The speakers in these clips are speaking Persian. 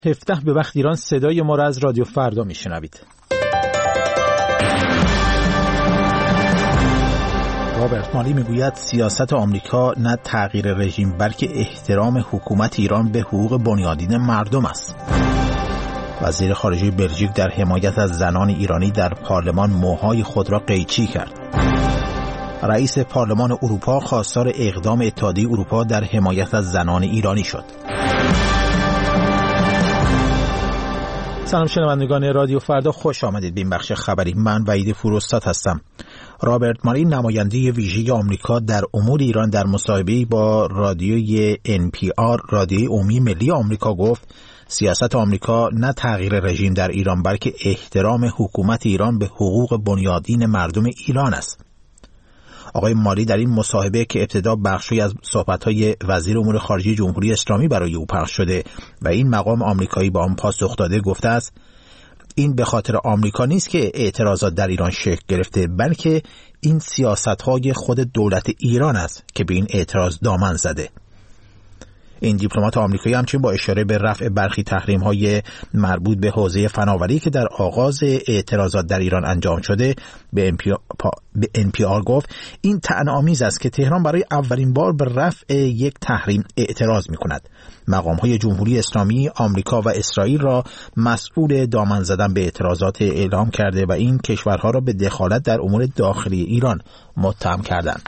17 به وقت ایران صدای ما را از رادیو فردا میشنوید. رابرت مالی میگوید سیاست آمریکا نه تغییر رژیم بلکه احترام حکومت ایران به حقوق بنیادین مردم است. وزیر خارجه بلژیک در حمایت از زنان ایرانی در پارلمان موهای خود را قیچی کرد. رئیس پارلمان اروپا خواستار اقدام اتحادیه اروپا در حمایت از زنان ایرانی شد. سلام شنوندگان رادیو فردا، خوش آمدید به این بخش خبری. من وحید فروستاد هستم. رابرت مالی نماینده ویژه آمریکا در امور ایران در مصاحبه‌ای با رادیوی NPR رادیوی عمومی ملی آمریکا گفت سیاست آمریکا نه تغییر رژیم در ایران بلکه احترام حکومت ایران به حقوق بنیادین مردم ایران است. آقای مالی در این مصاحبه که ابتدا بخشی از صحبت‌های وزیر امور خارجه جمهوری اسلامی برای او پخش شده و این مقام آمریکایی با آن پاسخ داده، گفته است این به خاطر آمریکا نیست که اعتراضات در ایران شکل گرفته، بلکه این سیاست‌های خود دولت ایران است که به این اعتراض دامن زده. این دیپلمات آمریکایی همچنین با اشاره به رفع برخی تحریم‌های مربوط به حوزه فناوری که در آغاز اعتراضات در ایران انجام شده به NPR گفت این طعنه‌آمیز است که تهران برای اولین بار به رفع یک تحریم اعتراض می‌کند. مقام‌های جمهوری اسلامی آمریکا و اسرائیل را مسئول دامن زدن به اعتراضات اعلام کرده و این کشورها را به دخالت در امور داخلی ایران متهم کردند.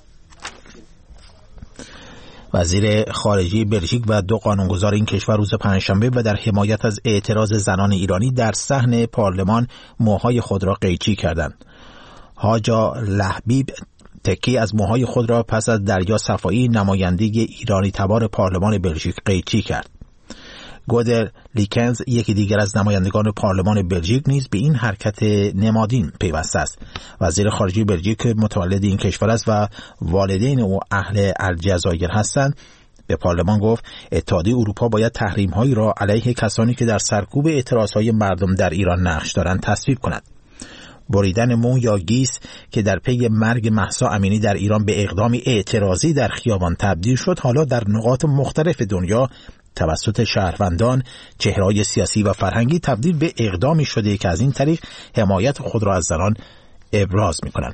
وزیر خارجه بلژیک و 2 قانونگذار این کشور روز پنجشنبه و در حمایت از اعتراض زنان ایرانی در صحن پارلمان موهای خود را قیچی کردند. حاجا لحبیب تکی از موهای خود را پس از دریا صفایی نماینده ایرانی تبار پارلمان بلژیک قیچی کرد. گودر لیکنز یکی دیگر از نمایندگان پارلمان بلژیک نیز به این حرکت نمادین پیوسته است. وزیر خارجه بلژیک متولد این کشور است و والدین او اهل الجزایر هستند. به پارلمان گفت اتحادیه اروپا باید تحریم‌هایی را علیه کسانی که در سرکوب اعتراضهای مردم در ایران نقش دارند تصویب کند. بریدن مو یا گیس که در پی مرگ مهسا امینی در ایران به اقدامی اعتراضی در خیابان تبدیل شد، حالا در نقاط مختلف دنیا توسط شهروندان، چهره‌های سیاسی و فرهنگی تبدیل به اقدامی شده که از این طریق حمایت خود را از زنان ابراز می‌کنند.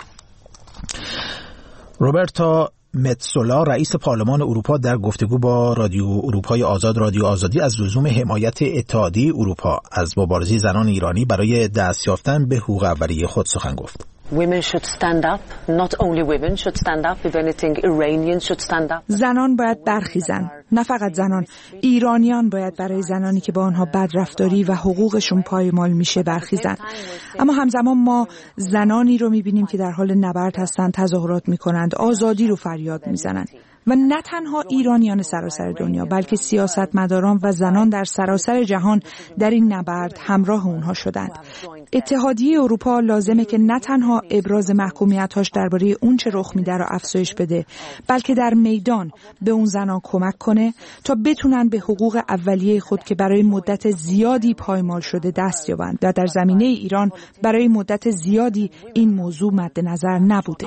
روبرتا متسولا رئیس پارلمان اروپا در گفتگو با رادیو اروپای آزاد رادیو آزادی از لزوم حمایت اتحادیه اروپا از مبارزه زنان ایرانی برای دست یافتن به حقوق اولیه خود سخن گفت. زنان باید برخیزن. نه فقط زنان، ایرانیان باید برای زنانی که با آنها بدرفتاری و حقوقشون پایمال میشه برخیزن. اما همزمان ما زنانی رو میبینیم که در حال نبرد هستند، تظاهرات میکنند، آزادی رو فریاد میزنند. و نه تنها ایرانیان سراسر دنیا بلکه سیاستمداران و زنان در سراسر جهان در این نبرد همراه اونها شدند. اتحادیه اروپا لازمه که نه تنها ابراز محکومیت‌هاش درباره اون چه رخ میده رو افزایش بده، بلکه در میدان به اون زنان کمک کنه تا بتونن به حقوق اولیه خود که برای مدت زیادی پایمال شده دست یابند. و در زمینه ایران برای مدت زیادی این موضوع مد نظر نبوده.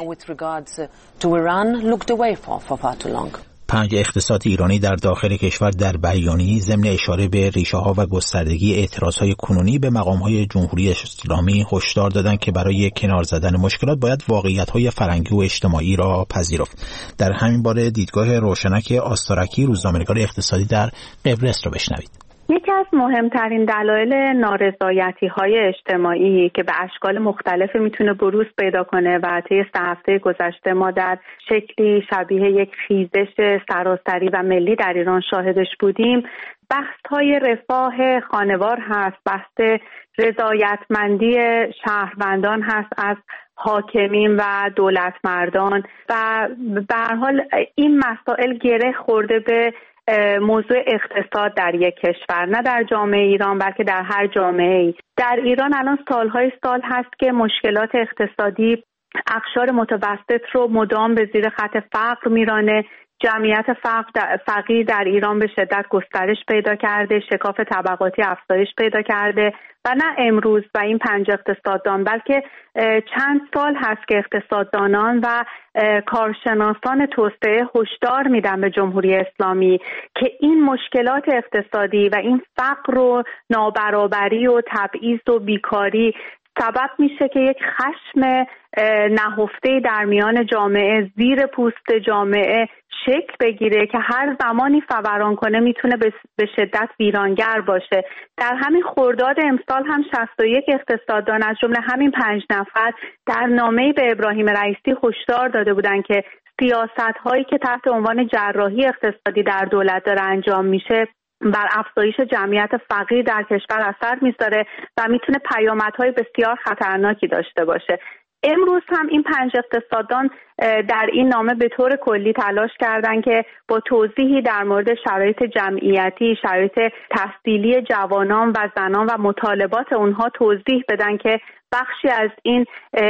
5 اقتصاد ایرانی در داخل کشور در بیانیه‌ای ضمن اشاره به ریشه‌ها و گستردگی اعتراض‌های کنونی به مقام‌های جمهوری اسلامی هشدار دادند که برای کنار زدن مشکلات باید واقعیت‌های فرهنگی و اجتماعی را پذیرفت. در همین باره دیدگاه روشنک آستارکی، روزنامه‌نگار اقتصادی در قبرس را بشنوید. یکی از مهمترین دلایل نارضایتی‌های اجتماعی که به اشکال مختلف میتونه بروز پیدا کنه و طی 3 هفته گذشته ما در شکلی شبیه یک خیزش سراسری و ملی در ایران شاهدش بودیم، بحث‌های رفاه خانوار هست، بحث رضایتمندی شهروندان هست از حاکمین و دولتمردان و به هر حال این مسائل گره خورده به موضوع اقتصاد در یک کشور، نه در جامعه ایران بلکه در هر جامعه‌ای. در ایران الان سالهای سال هست که مشکلات اقتصادی اقشار متوسط رو مدام به زیر خط فقر میرانه. جمعیت فقیر در ایران به شدت گسترش پیدا کرده، شکاف طبقاتی افزایش پیدا کرده و نه امروز و این 5 اقتصاددان، بلکه چند سال هست که اقتصاددانان و کارشناسان توسعه هشدار میدن به جمهوری اسلامی که این مشکلات اقتصادی و این فقر و نابرابری و تبعیض و بیکاری سبب میشه که یک خشم نهفته در میان جامعه، زیر پوست جامعه شکل بگیره که هر زمانی فوران کنه میتونه به شدت ویرانگر باشه. در همین خرداد امسال هم 61 اقتصاددان از جمله همین 5 نفر در نامه‌ای به ابراهیم رئیسی هشدار داده بودند که سیاست‌هایی که تحت عنوان جراحی اقتصادی در دولت داره انجام میشه بر افزایش جمعیت فقیر در کشور اثر میذاره و میتونه پیامدهای بسیار خطرناکی داشته باشه. امروز هم این 5 اقتصاددان در این نامه به طور کلی تلاش کردند که با توضیحی در مورد شرایط جمعیتی، شرایط تحصیلی جوانان و زنان و مطالبات اونها توضیح بدن که بخشی از این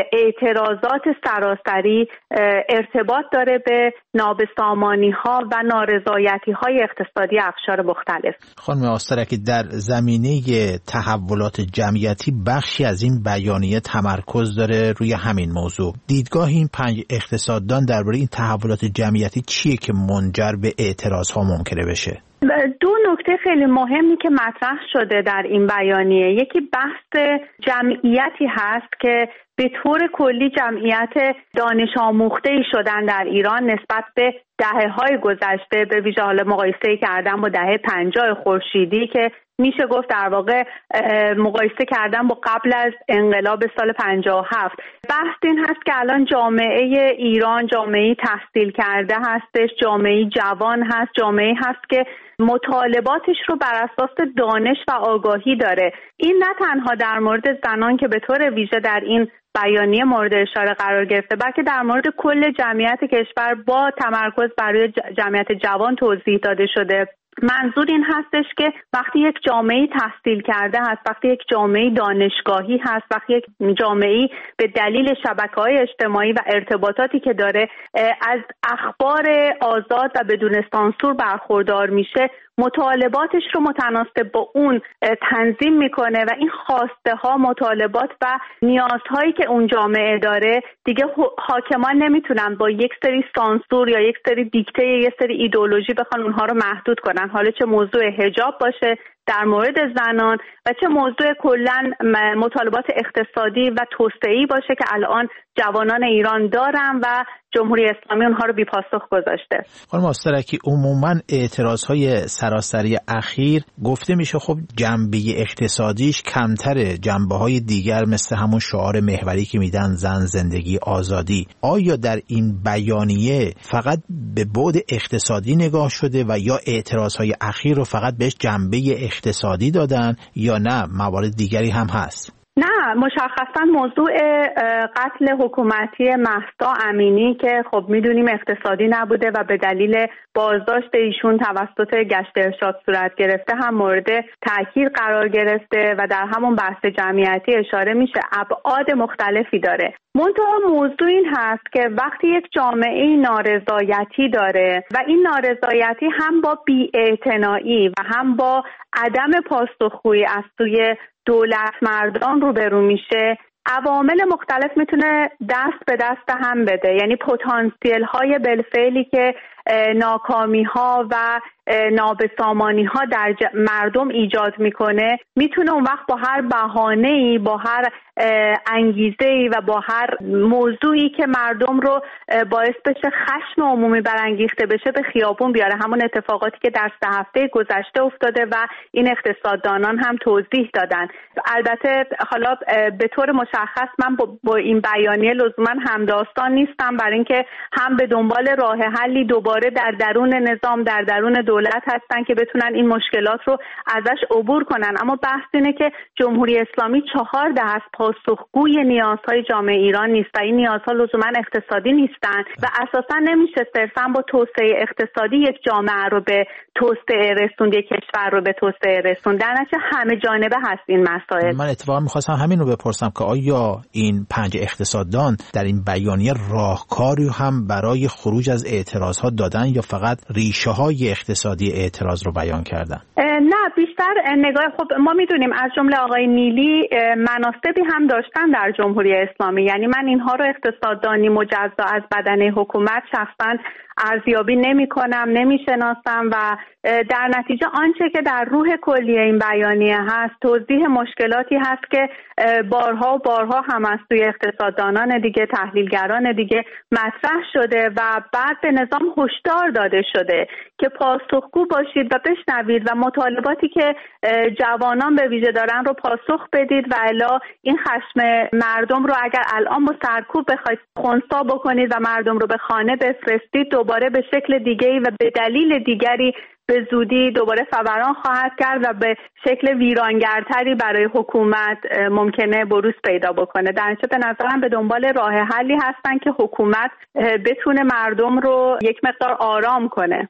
اعتراضات سراسری ارتباط داره به نابسامانی‌ها و نارضایتی‌های اقتصادی اقشار مختلف. خانم آسترکی، در زمینه تحولات جمعیتی بخشی از این بیانیه تمرکز داره روی همین موضوع. دیدگاه این 5 اقتصاددان درباره این تحولات جمعیتی چیه که منجر به اعتراض‌ها ممکنه بشه؟ 2 نکته خیلی مهمی که مطرح شده در این بیانیه، یکی بحث جمعیتی هست که به طور کلی جمعیت دانش آموخته‌ای شدن در ایران نسبت به دهه‌های گذشته، به ویژه حالا مقایسه کردن با دهه 50 خورشیدی که میشه گفت در واقع مقایسه کردن با قبل از انقلاب سال 57. بحث این هست که الان جامعه ایران جامعه تحصیل کرده هستش، جامعه جوان هست، جامعه هست که مطالباتش رو بر اساس دانش و آگاهی داره. این نه تنها در مورد زنان که به طور ویژه در این بیانیه مورد اشاره قرار گرفته، بلکه در مورد کل جمعیت کشور با تمرکز برای جمعیت جوان توضیح داده شده. منظور این هستش که وقتی یک جامعه تحصیل کرده هست، وقتی یک جامعه دانشگاهی هست، وقتی یک جامعه به دلیل شبکه‌های اجتماعی و ارتباطاتی که داره از اخبار آزاد و بدون سانسور برخوردار میشه، مطالباتش رو متناسب با اون تنظیم میکنه و این خواسته ها، مطالبات و نیازهایی که اون جامعه داره دیگه حاکمان نمیتونن با یک سری سانسور یا یک سری دیکته، یک سری ایدئولوژی بخوان اونها رو محدود کنن، حالا چه موضوع حجاب باشه در مورد زنان و چه موضوع کلاً مطالبات اقتصادی و توسعه‌ای باشه که الان جوانان ایران دارن و جمهوری اسلامی اونها رو بی‌پاسخ گذاشته. خانم آسترکی، عموماً اعتراضهای سراسری اخیر گفته میشه خب جنبه اقتصادیش کمتره، جنبه‌های دیگر مثل همون شعار محوری که میدن زن، زندگی، آزادی. آیا در این بیانیه فقط به بعد اقتصادی نگاه شده و یا اعتراضهای اخیر رو فقط بهش جنبه اقتصادی دادن یا نه موارد دیگری هم هست؟ نه، مشخصا موضوع قتل حکومتی مهسا امینی که خب میدونیم اقتصادی نبوده و به دلیل بازداشت ایشون توسط گشت ارشاد صورت گرفته هم مورد تاکید قرار گرفته و در همون بحث جمعیتی اشاره میشه. ابعاد مختلفی داره. منتها موضوع این هست که وقتی یک جامعه نارضایتی داره و این نارضایتی هم با بی‌اعتنایی و هم با عدم پاسخگویی از سوی دولت مردان روبرو میشه، عوامل مختلف میتونه دست به دست هم بده. یعنی پتانسیل های بالفعلی که ناکامی ها و نابسامانی ها در مردم ایجاد میکنه میتونه اون وقت با هر بهانه‌ای، با هر انگیزه‌ای و با هر موضوعی که مردم رو باعث بشه خشم عمومی برانگیخته بشه به خیابون بیاره. همون اتفاقاتی که در 3 هفته گذشته افتاده و این اقتصاددانان هم توضیح دادن. البته حالا به طور مشخص من با این بیانیه لزوما همداستان نیستم، برای اینکه هم به دنبال راه حلی دوباره در درون نظام، در درون دولت هستن که بتونن این مشکلات رو ازش عبور کنن. اما بحث اینه که جمهوری اسلامی 4 دهه از پاسخگوی نیازهای جامعه ایران نیست و این نیازها لزوما اقتصادی نیستن و اساسا نمیشه صرفا با توسعه اقتصادی یک جامعه رو به توسعه رسوند، یک کشور رو به توسعه رسوند. در نتیجه همه جانبه هست این مسائل. من اتفاقا می‌خواستم همین رو بپرسم که آیا این 5 اقتصاددان در این بیانیه راهکاری هم برای خروج از اعتراضات دادن یا فقط ریشه های اقتصادی اعتراض رو بیان کردن؟ نه، بیشتر نگاه ما میدونیم از جمله آقای نیلی مناصبی هم داشتن در جمهوری اسلامی، یعنی من اینها رو اقتصاددانی مجزا از بدنه حکومت شخصا ارزیابی نمی‌کنم، نمی‌شناسم و در نتیجه آنچه که در روح کلیه این بیانیه هست توضیح مشکلاتی هست که بارها و بارها هم از سوی اقتصاددانان دیگه، تحلیلگران دیگه مطرح شده و بعد به نظام هشدار داده شده که پاسخگو باشید و بشنوید و مطالباتی که جوانان به ویژه دارن رو پاسخ بدید و الا این خشم مردم رو اگر الان با سرکوب بخواید خنثی بکنید و مردم رو به خانه بفرستید دوباره به شکل دیگه‌ای و به دلیل دیگری به زودی دوباره فوران خواهد کرد و به شکل ویرانگرتری برای حکومت ممکنه بروز پیدا بکنه. در نتیجه به نظرم به دنبال راه حلی هستن که حکومت بتونه مردم رو یک مقدار آرام کنه.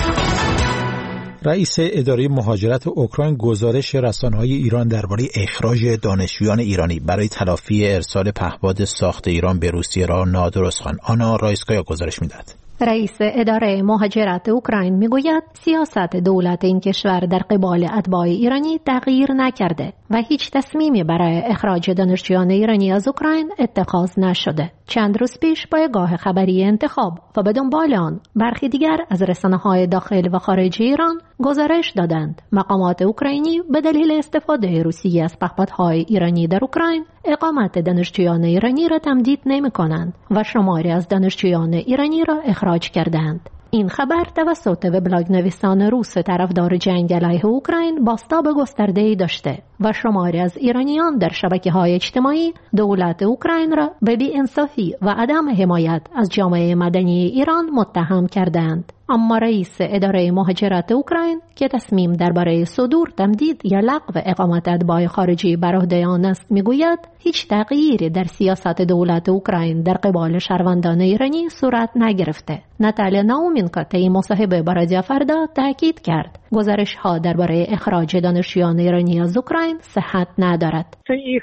رئیس اداره مهاجرت اوکراین گزارش رسانه‌های ایران درباره اخراج دانشجویان ایرانی برای تلافی ارسال پهپاد ساخت ایران به روسیه را نادرست خواند. آنا رایسکایا گزارش می‌دهد. رئیس اداره مهاجرت اوکراین میگوید سیاست دولت این کشور در قبال اتباع ایرانی تغییر نکرده و هیچ تصمیمی برای اخراج دانشجویان ایرانی از اوکراین اتخاذ نشده. چند روز پیش پایگاه خبری انتخاب و به دنبال آن برخی دیگر از رسانه‌های داخل و خارج ایران گزارش دادند مقامات اوکراینی به دلیل استفاده روسیه از پهپادهای ایرانی در اوکراین اقامت دانشجویان ایرانی را تمدید نمی‌کنند و شماری از دانشجویان ایرانی را اخراج کردند. این خبر توسط وبلاگ نویسان روس طرفدار جنگ علیه اوکراین بازتاب گسترده‌ای داشته و شماری از ایرانیان در شبکه‌های اجتماعی دولت اوکراین را به بی‌انصافی و عدم حمایت از جامعه مدنی ایران متهم کردند. اما رئیس اداره مهاجرت اوکراین که تصمیم درباره صدور، تمدید یا لغو اقامت اتباع خارجی بر عهده آن است میگوید هیچ تغییری در سیاست دولت اوکراین در قبال شهروندان ایرانی صورت نگرفته. ناتالیا ناومینکا طی مصاحبه با رادیو فردا تاکید کرد گزارش ها درباره اخراج دانشجویان ایرانی از اوکراین صحت ندارد.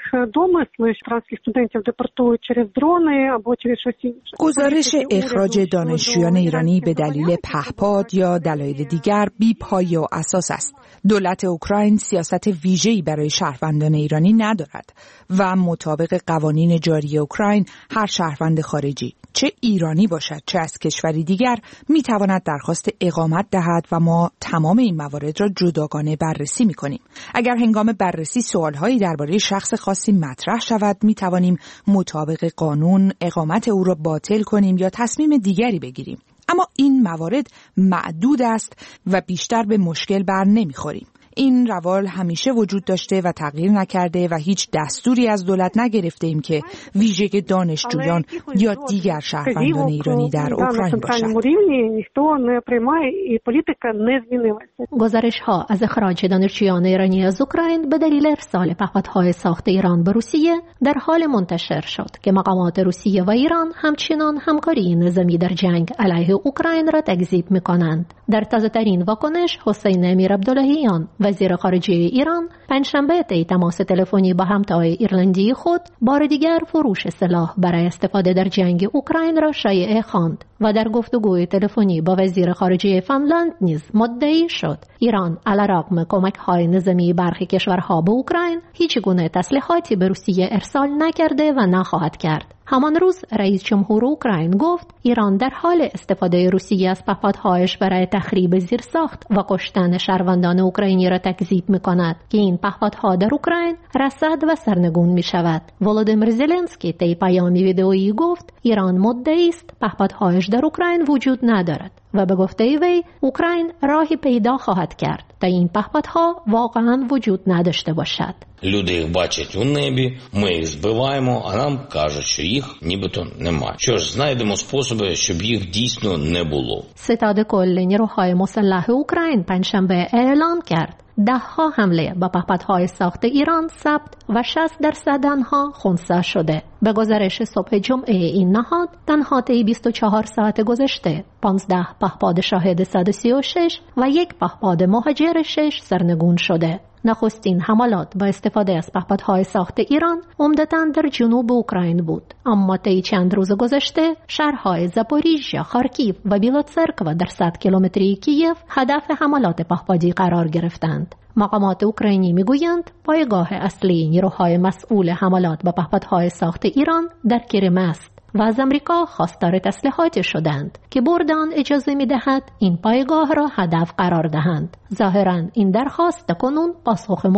گزارش اخراج دانشجویان ایرانی به دلیل پهپاد یا دلایل دیگر بی پایه و اساس است. دولت اوکراین سیاست ویژه‌ای برای شهروندان ایرانی ندارد و مطابق قوانین جاری اوکراین هر شهروند خارجی چه ایرانی باشد چه از کشوری دیگر میتواند درخواست اقامت دهد و ما تمام این موارد را جداگانه بررسی میکنیم. اگر هنگام بررسی سوالهایی درباره شخص خاصی مطرح شود میتوانیم مطابق قانون اقامت او را باطل کنیم یا تصمیم دیگری بگیریم. اما این موارد معدود است و بیشتر به مشکل بر نمیخوریم. این روال همیشه وجود داشته و تغییر نکرده و هیچ دستوری از دولت نگرفته ایم که ویژه دانشجویان یا دیگر شهروندان ایرانی در اوکراین باشد. گزارش ها از اخراج دانشجویان ایرانی از اوکراین به دلیل ارسال پهپادهای ساخت ایران به روسیه در حال منتشر شد که مقامات روسیه و ایران همچنان همکاری نظامی در جنگ علیه اوکراین را تکذیب می‌کنند. در تازه‌ترین واکنش حسین امیر عبداللهیان وزیر خارجه ایران پنجشنبه طی تماس تلفنی با همتای ایرلندی خود بار دیگر فروش سلاح برای استفاده در جنگ اوکراین را شایعه خواند و در گفتگوی تلفنی با وزیر خارجه فنلاند نیز مدعی شد ایران علیرغم کمک‌های نظامی برخی کشورها به اوکراین هیچ گونه تسلیحاتی به روسیه ارسال نکرده و نخواهد کرد. همان روز رئیس جمهور اوکراین گفت ایران در حال استفاده روسیه از پهپادهایش برای تخریب زیرساخت و کشتن شهروندان اوکراینی را تکذیب می‌کند که این پهپادها در اوکراین رصد و سرنگون می‌شود. ولودیمیر زلنسکی طی پیامی ویدئویی گفت ایران مدعی است پهپادهایش در اوکراین وجود ندارد و به گفته وی اوکراین راهی پیدا خواهد کرد تا این پهپادها واقعا وجود نداشته باشد. Люди їх бачать у небі, ми їх збиваємо, а нам кажуть, що їх нібито немає. Що ж, знайдемо способи, щоб їх дійсно не було. ستاد کل نیروهای مسلح اوکراین پنجشنبه اعلام کرد 10 حمله به پهپادهای ساخت ایران ثبت و 60% آنها خنثی شده. به گزارش صبح جمعه این نهاد تنها طی 24 ساعت گذشته 15 پهپاد شاهد 136 و یک پهپاد مهاجر 6 سرنگون شده. نخستین حملات با استفاده از پهپادهای ساخت ایران عمدتاً در جنوب اوکراین بود، اما طی چند روز گذشته شهرهای زاپوریژیا، خارکیو و بیلوتسرکو در 100 کیلومتری کیف هدف حملات پهپادی قرار گرفتند. مقامات اوکراینی میگویند پایگاه اصلی نیروهای مسئول حملات با پهپادهای ساخت ایران در کریم است و از امریکا خواستار تسلیحاتی شدند که بردان اجازه می‌دهد این پایگاه را هدف قرار دهند. ظاهراً این درخواست کنون پاسخ